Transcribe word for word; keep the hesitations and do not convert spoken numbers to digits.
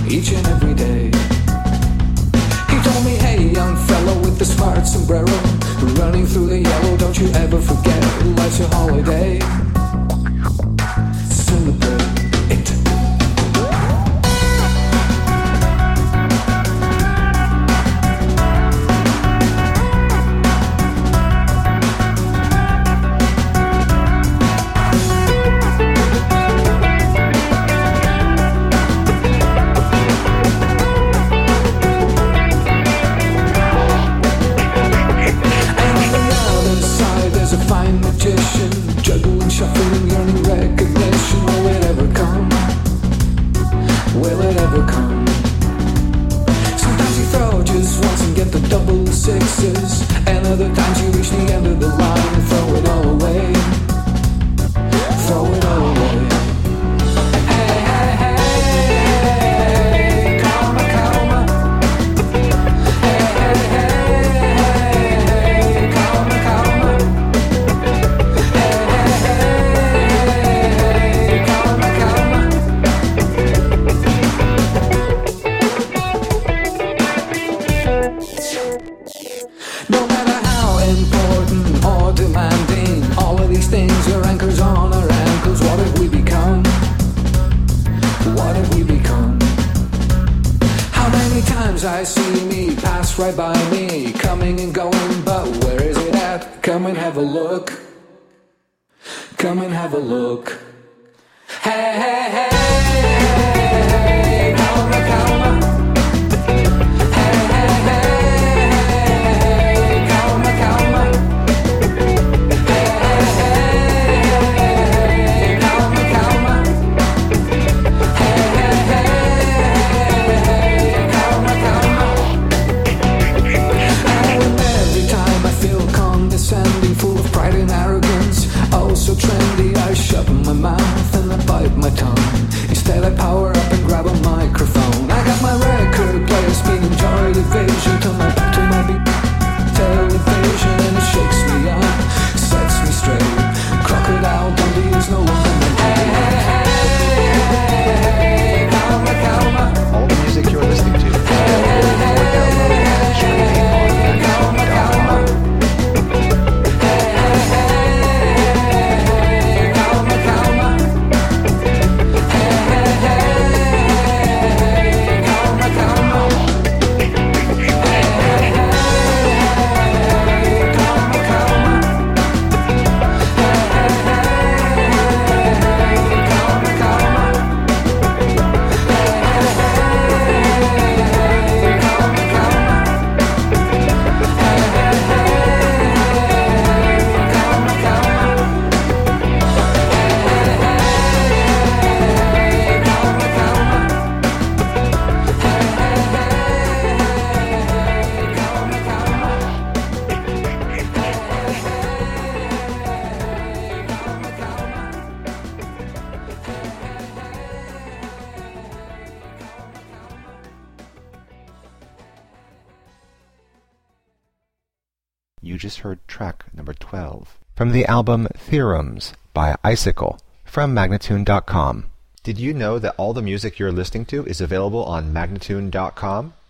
each and every day. He told me, hey young fellow with the smart sombrero, running through the yellow, don't you ever forget, life's a holiday. Celebrate it. Juggling, shuffling, yearning recognition. Will it ever come? Will it ever come? Sometimes you throw just once and get the double sixes, and other times you reach the end of the line and throw it all away. Throw it all away. Hey, hey, hey, karma, karma. Hey, hey, hey, karma, karma. No matter how important or demanding, all of these things are anchors on our ankles. What have we become? What have we become? How many times I see me pass right by me, coming and going, but where is it at? Come and have a look. Come and have a look. Hey, hey, hey, hey, karma, karma. So trendy, I shut my mouth and I bite my tongue. Instead I power up and grab a microphone. I got my record player spinning Joy Division, turn my back to my beat television, and it shakes me up, sets me straight. Crocodile Dundee is no longer my hey, hey, hey, hey, karma, karma. All the music you're listening to, hey, hey, hey, download and streaming on magnatune dot com. You just heard track number twelve from the album Theorems by Icicle from magnatune dot com. Did you know that all the music you're listening to is available on magnatune dot com?